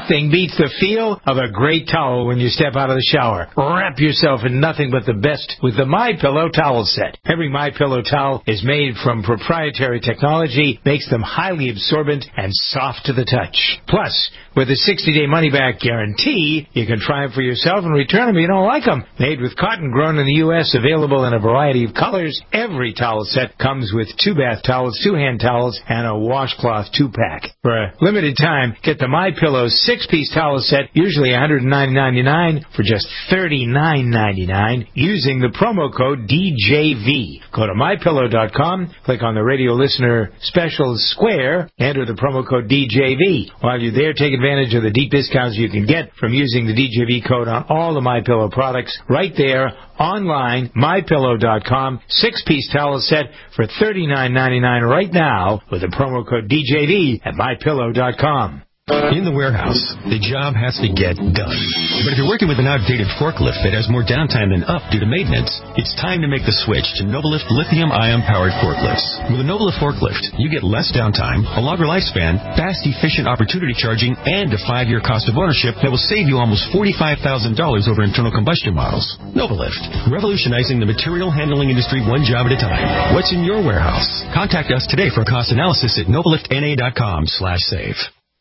Nothing beats the feel of a great towel when you step out of the shower. Wrap yourself in nothing but the best with the MyPillow towel set. Every MyPillow towel is made from proprietary technology, makes them highly absorbent and soft to the touch. Plus, with a 60-day money-back guarantee, you can try them for yourself and return them if you don't like them. Made with cotton grown in the U.S., available in a variety of colors, every towel set comes with 2 bath towels, 2 hand towels, and a washcloth 2-pack. For a limited time, get the MyPillow 6-piece towel set, usually $109.99, for just $39.99, using the promo code DJV. Go to MyPillow.com, click on the radio listener specials square, enter the promo code DJV. While you're there, take advantage of the deep discounts you can get from using the DJV code on all the MyPillow products right there online, MyPillow.com. 6-piece towel set for $39.99 right now with the promo code DJV at MyPillow.com. In the warehouse, the job has to get done. But if you're working with an outdated forklift that has more downtime than up due to maintenance, it's time to make the switch to Novalift lithium-ion-powered forklifts. With a Novalift forklift, you get less downtime, a longer lifespan, fast, efficient opportunity charging, and a 5-year cost of ownership that will save you almost $45,000 over internal combustion models. Novalift, revolutionizing the material handling industry one job at a time. What's in your warehouse? Contact us today for a cost analysis at novaliftna.com/save.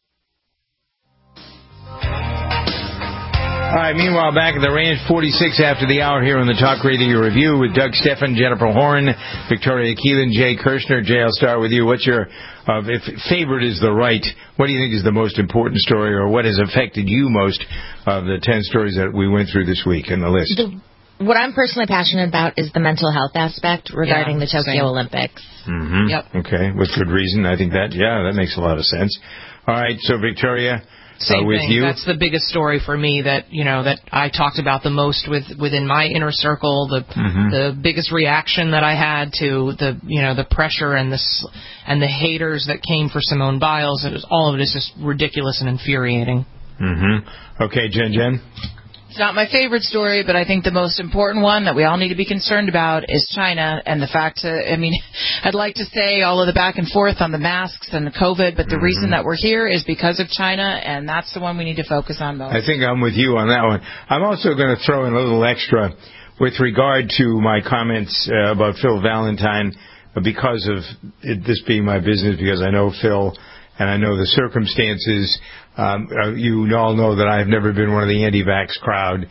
All right, meanwhile, back at the ranch, 46 after the hour here on the Talk Radio Review with Doug Stephan, Jennifer Horn, Victoria Keelan, Jay Kirshner. Jay, I'll start with you. What's your, if favorite is the right, what do you think is the most important story, or what has affected you most of the 10 stories that we went through this week in the list? What I'm personally passionate about is the mental health aspect regarding the Tokyo Olympics. Mm-hmm. Yep. Okay, with good reason. I think that makes a lot of sense. All right, so Victoria, Same with thing. you. That's the biggest story for me that I talked about the most within my inner circle. The biggest reaction that I had to the pressure and the haters that came for Simone Biles. All of it is just ridiculous and infuriating. Mm-hmm. Okay, Jen. It's not my favorite story, but I think the most important one that we all need to be concerned about is China and the fact I'd like to say all of the back and forth on the masks and the COVID, but the reason that we're here is because of China, and that's the one we need to focus on most. I think I'm with you on that one. I'm also going to throw in a little extra with regard to my comments about Phil Valentine, because of this being my business, because I know Phil and I know the circumstances. You all know that I've never been one of the anti-vax crowd.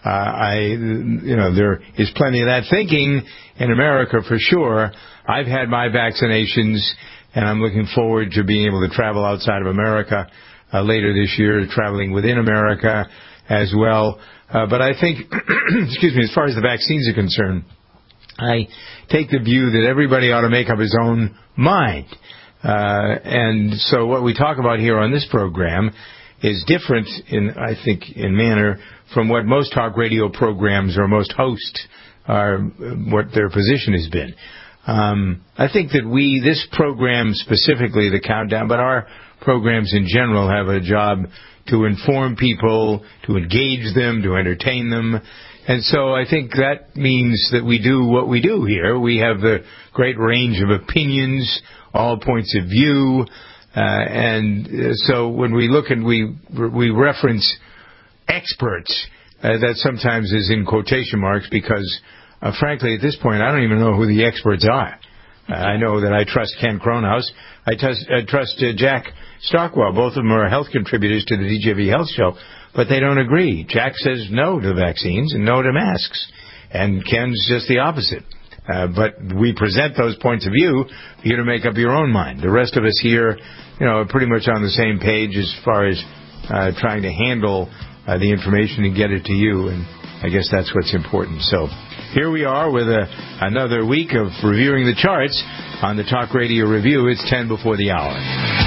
There is plenty of that thinking in America for sure. I've had my vaccinations, and I'm looking forward to being able to travel outside of America later this year, traveling within America as well. But I think, excuse me, as far as the vaccines are concerned, I take the view that everybody ought to make up his own mind. And so what we talk about here on this program is different in manner from what most talk radio programs or most hosts are, what their position has been. I think that this program specifically, the Countdown, but our programs in general have a job to inform people, to engage them, to entertain them. And so I think that means that we do what we do here. We have the great range of opinions, all points of view, and so when we look and we reference experts, that sometimes is in quotation marks because, frankly, at this point, I don't even know who the experts are. I know that I trust Ken Cronhaus. I trust Jack Stockwell. Both of them are health contributors to the DJV Health Show, but they don't agree. Jack says no to vaccines and no to masks, and Ken's just the opposite. But we present those points of view for you to make up your own mind. The rest of us here, are pretty much on the same page as far as trying to handle the information and get it to you, and I guess that's what's important. So here we are with another week of reviewing the charts on the Talk Radio Review. It's 10 before the hour.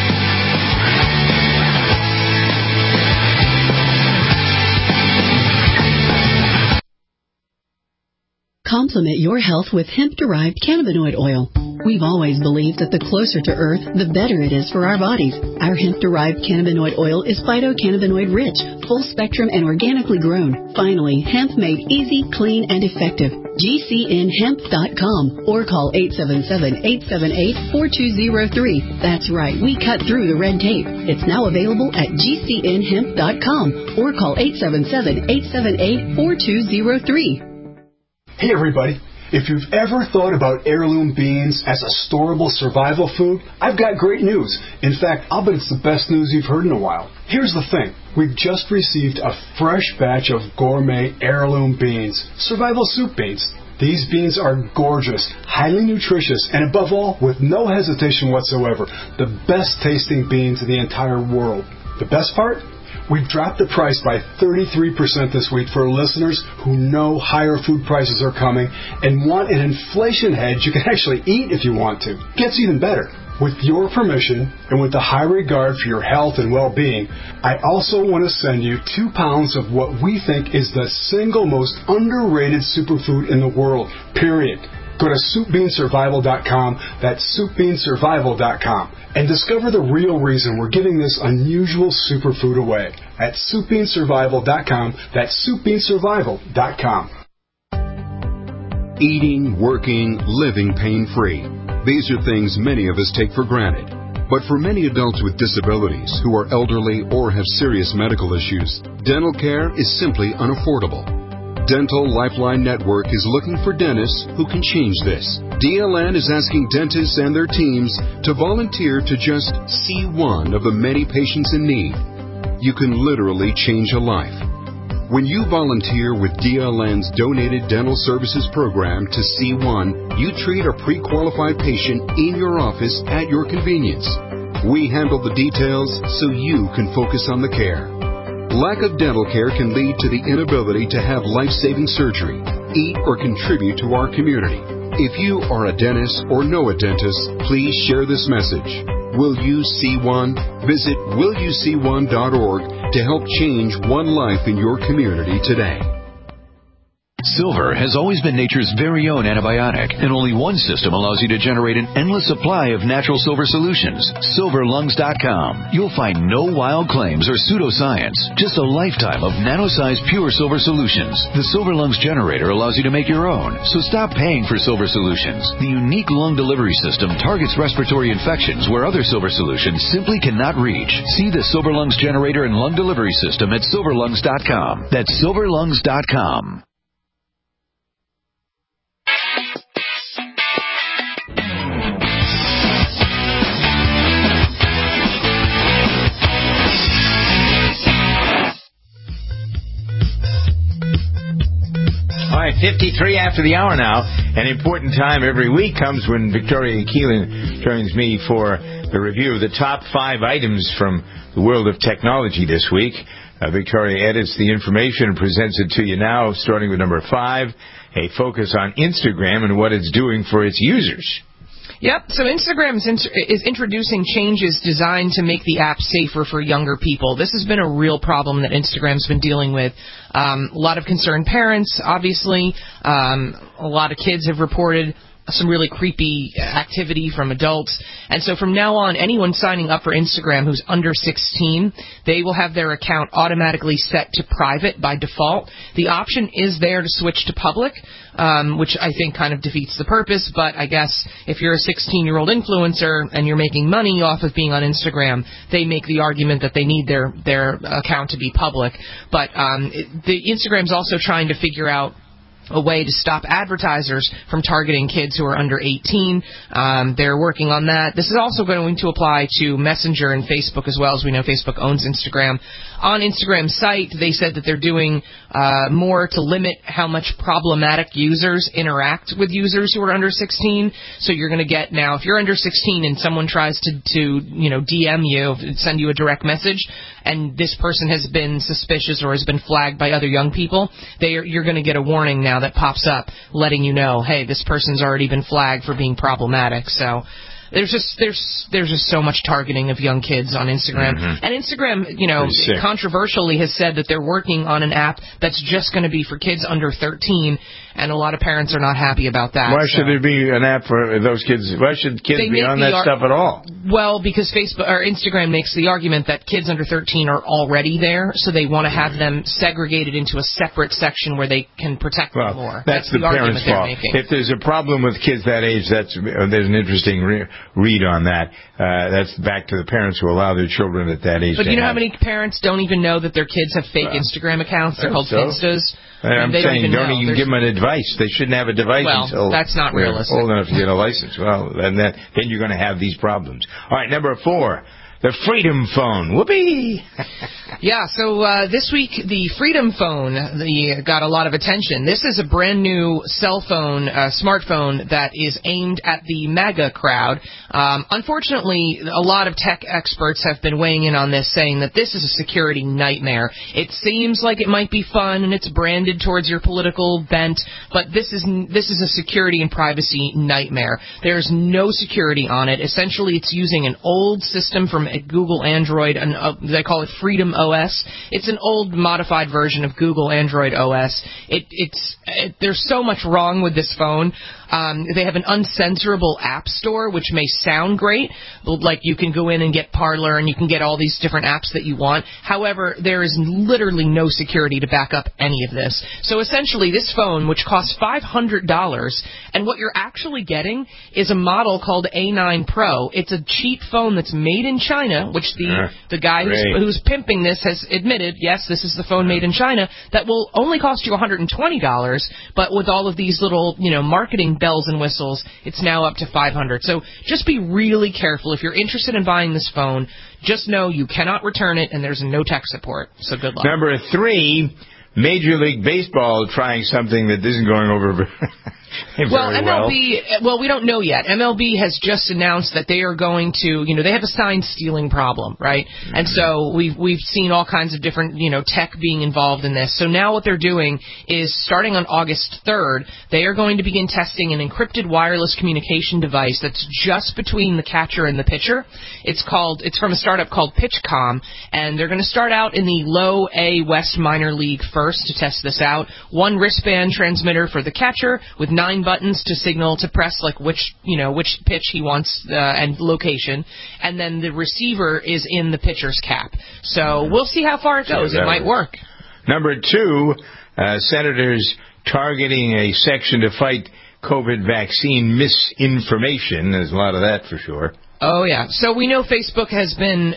Complement your health with hemp-derived cannabinoid oil. We've always believed that the closer to Earth, the better it is for our bodies. Our hemp-derived cannabinoid oil is phytocannabinoid rich, full spectrum, and organically grown. Finally, hemp made easy, clean, and effective. GCNhemp.com or call 877-878-4203. That's right, we cut through the red tape. It's now available at GCNhemp.com or call 877-878-4203. Hey everybody, if you've ever thought about heirloom beans as a storable survival food, I've got great news. In fact, I'll bet it's the best news you've heard in a while. Here's the thing. We've just received a fresh batch of gourmet heirloom beans, survival soup beans. These beans are gorgeous, highly nutritious, and above all, with no hesitation whatsoever, the best tasting beans in the entire world. The best part? We've dropped the price by 33% this week for listeners who know higher food prices are coming and want an inflation hedge you can actually eat if you want to. Gets even better. With your permission and with the high regard for your health and well-being, I also want to send you 2 pounds of what we think is the single most underrated superfood in the world, period. Go to SoupBeanSurvival.com, that's SoupBeanSurvival.com, and discover the real reason we're giving this unusual superfood away at SoupBeanSurvival.com, that's SoupBeanSurvival.com. Eating, working, living pain-free. These are things many of us take for granted. But for many adults with disabilities who are elderly or have serious medical issues, dental care is simply unaffordable. Dental Lifeline Network is looking for dentists who can change this. DLN is asking dentists and their teams to volunteer to just see one of the many patients in need. You can literally change a life. When you volunteer with DLN's Donated Dental Services Program to C1, you treat a pre-qualified patient in your office at your convenience. We handle the details so you can focus on the care. Lack of dental care can lead to the inability to have life-saving surgery, eat, or contribute to our community. If you are a dentist or know a dentist, please share this message. Will you see one? Visit willyouseeone.org to help change one life in your community today. Silver has always been nature's very own antibiotic, and only one system allows you to generate an endless supply of natural silver solutions. SilverLungs.com. You'll find no wild claims or pseudoscience, just a lifetime of nano-sized pure silver solutions. The Silver Lungs generator allows you to make your own, so stop paying for silver solutions. The unique lung delivery system targets respiratory infections where other silver solutions simply cannot reach. See the Silver Lungs generator and lung delivery system at SilverLungs.com. That's SilverLungs.com. All right, 53 after the hour now. An important time every week comes when Victoria Keelan joins me for the review of the top 5 items from the world of technology this week. Victoria edits the information and presents it to you now, starting with number 5, a focus on Instagram and what it's doing for its users. Yep, so Instagram is introducing changes designed to make the app safer for younger people. This has been a real problem that Instagram's been dealing with. A lot of concerned parents, obviously. A lot of kids have reported some really creepy activity from adults. And so from now on, anyone signing up for Instagram who's under 16, they will have their account automatically set to private by default. The option is there to switch to public, which I think kind of defeats the purpose. But I guess if you're a 16-year-old influencer and you're making money off of being on Instagram, they make the argument that they need their account to be public. But the Instagram's also trying to figure out a way to stop advertisers from targeting kids who are under 18. They're working on that. This is also going to apply to Messenger and Facebook as well. As we know, Facebook owns Instagram. On Instagram's site, they said that they're doing more to limit how much problematic users interact with users who are under 16. So you're going to get now, if you're under 16 and someone tries to DM you, send you a direct message, and this person has been suspicious or has been flagged by other young people, you're going to get a warning now that pops up letting you know, hey, this person's already been flagged for being problematic. So There's just so much targeting of young kids on Instagram. And Instagram, controversially has said that they're working on an app that's just going to be for kids under 13, and a lot of parents are not happy about that. Why should there be an app for those kids? Why should kids be on that stuff at all? Well, because Facebook or Instagram makes the argument that kids under 13 are already there, so they want to have them segregated into a separate section where they can protect them more. That's the parents' fault. If there's a problem with kids that age, there's an interesting read on that. That's back to the parents who allow their children at that age. But you know how many parents don't even know that their kids have fake Instagram accounts? They're called Finstas. I'm saying don't even give them a device. They shouldn't have a device until that's not realistic. Old enough to get a license. Well, then you're going to have these problems. All right, number 4. The Freedom Phone. Whoopee! Yeah, so this week the Freedom Phone got a lot of attention. This is a brand new cell phone, smartphone that is aimed at the MAGA crowd. Unfortunately, a lot of tech experts have been weighing in on this, saying that this is a security nightmare. It seems like it might be fun and it's branded towards your political bent, but this is a security and privacy nightmare. There's no security on it. Essentially, it's using an old system from Google Android, and they call it Freedom OS. It's an old modified version of Google Android OS. There's so much wrong with this phone. They have an uncensorable app store, which may sound great. Like you can go in and get Parler and you can get all these different apps that you want. However, there is literally no security to back up any of this. So essentially, this phone, which costs $500, and what you're actually getting is a model called A9 Pro. It's a cheap phone that's made in China, which the guy who's pimping this has admitted, yes, this is the phone made in China, that will only cost you $120, but with all of these little, marketing bells and whistles, it's now up to $500. So just be really careful. If you're interested in buying this phone, just know you cannot return it, and there's no tech support. So good luck. Number 3, Major League Baseball trying something that isn't going over very MLB, we don't know yet. MLB has just announced that they are going to, they have a sign stealing problem, right? And so we've seen all kinds of different, tech being involved in this. So now what they're doing is, starting on August 3rd, they are going to begin testing an encrypted wireless communication device that's just between the catcher and the pitcher. It's from a startup called PitchCom, and they're going to start out in the low A West minor league first to test this out. One wristband transmitter for the catcher with 9 buttons to signal to press which pitch he wants and location, and then the receiver is in the pitcher's cap. So we'll see how far it goes. It might work. Number 2, senators targeting a section to fight COVID vaccine misinformation. There's a lot of that for sure. Oh, yeah. So we know Facebook has been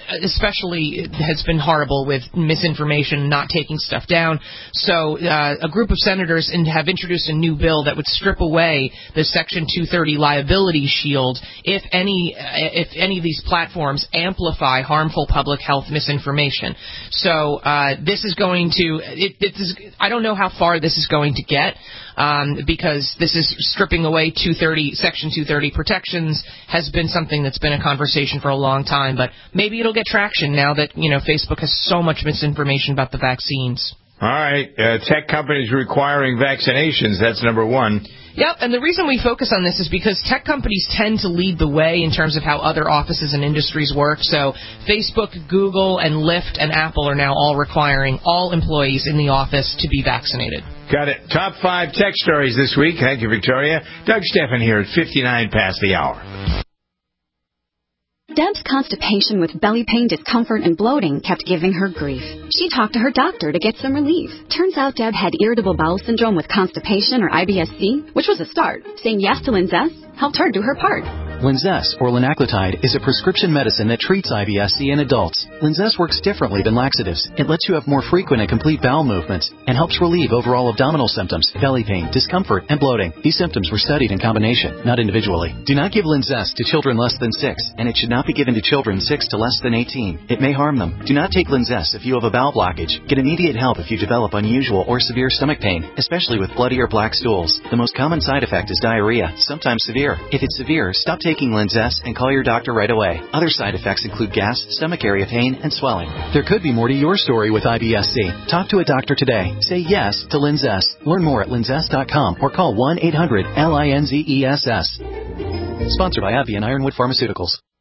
horrible with misinformation, not taking stuff down. So a group of senators have introduced a new bill that would strip away the Section 230 liability shield if any of these platforms amplify harmful public health misinformation. So this is going to I don't know how far this is going to get. Because this is stripping away Section 230 protections has been something that's been a conversation for a long time, but maybe it'll get traction now that, Facebook has so much misinformation about the vaccines. All right. Tech companies requiring vaccinations. That's number 1. Yep, and the reason we focus on this is because tech companies tend to lead the way in terms of how other offices and industries work. So Facebook, Google, and Lyft and Apple are now all requiring all employees in the office to be vaccinated. Got it. Top 5 tech stories this week. Thank you, Victoria. Doug Steffen here at 59 past the hour. Deb's constipation with belly pain, discomfort, and bloating kept giving her grief. She talked to her doctor to get some relief. Turns out Deb had irritable bowel syndrome with constipation, or IBS-C, which was a start. Saying yes to Linzess helped her do her part. Linzess, or linaclotide, is a prescription medicine that treats IBS-C in adults. Linzess works differently than laxatives. It lets you have more frequent and complete bowel movements and helps relieve overall abdominal symptoms, belly pain, discomfort, and bloating. These symptoms were studied in combination, not individually. Do not give Linzess to children less than 6, and it should not be given to children 6 to less than 18. It may harm them. Do not take Linzess if you have a bowel blockage. Get immediate help if you develop unusual or severe stomach pain, especially with bloody or black stools. The most common side effect is diarrhea, sometimes severe. If it's severe, stop taking Linzess and call your doctor right away. Other side effects include gas, stomach area pain, and swelling. There could be more to your story with IBS-C. Talk to a doctor today. Say yes to Linzess. Learn more at linzess.com or call 1-800-LINZESS. Sponsored by AbbVie and Ironwood Pharmaceuticals.